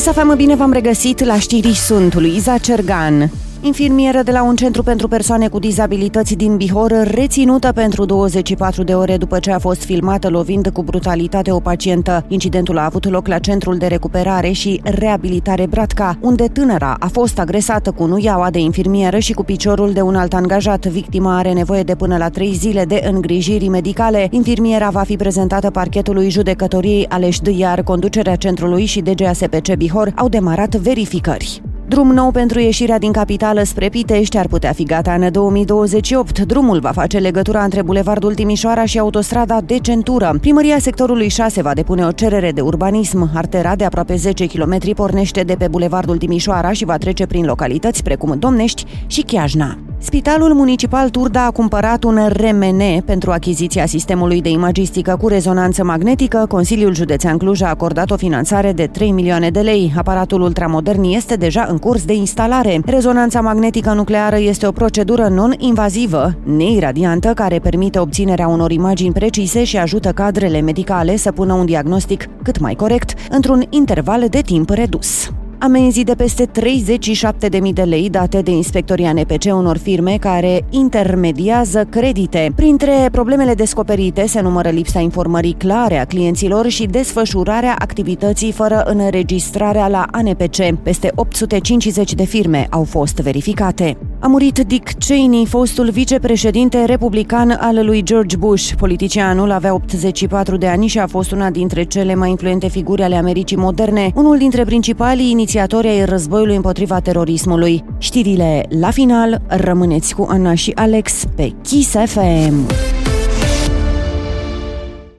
Kiss FM, bine v-am regăsit la știri, sunt Luiza Cergan. Infirmieră de la un centru pentru persoane cu dizabilități din Bihor, reținută pentru 24 de ore după ce a fost filmată lovind cu brutalitate o pacientă. Incidentul a avut loc la Centrul de Recuperare și Reabilitare Bratca, unde tânăra a fost agresată cu nuiaua de infirmieră și cu piciorul de un alt angajat. Victima are nevoie de până la 3 zile de îngrijiri medicale. Infirmiera va fi prezentată parchetului judecătoriei Alești, iar conducerea centrului și DGASPC Bihor au demarat verificări. Drum nou pentru ieșirea din capitală spre Pitești ar putea fi gata în 2028. Drumul va face legătura între Bulevardul Timișoara și autostrada de centură. Primăria sectorului 6 va depune o cerere de urbanism. Artera de aproape 10 km pornește de pe Bulevardul Timișoara și va trece prin localități precum Domnești și Chiajna. Spitalul Municipal Turda a cumpărat un RMN pentru achiziția sistemului de imagistică cu rezonanță magnetică. Consiliul Județean Cluj a acordat o finanțare de 3 milioane de lei. Aparatul ultramodern este deja în curs de instalare. Rezonanța magnetică nucleară este o procedură non-invazivă, neiradiantă, care permite obținerea unor imagini precise și ajută cadrele medicale să pună un diagnostic cât mai corect într-un interval de timp redus. Amenzii de peste 37.000 de lei date de inspectorii ANPC unor firme care intermediază credite. Printre problemele descoperite se numără lipsa informării clare a clienților și desfășurarea activității fără înregistrarea la ANPC. Peste 850 de firme au fost verificate. A murit Dick Cheney, fostul vicepreședinte republican al lui George Bush. Politicianul avea 84 de ani și a fost una dintre cele mai influente figuri ale Americii moderne, unul dintre principalii inițiatori ai războiului împotriva terorismului. Știrile la final, rămâneți cu Ana și Alex pe Kiss FM.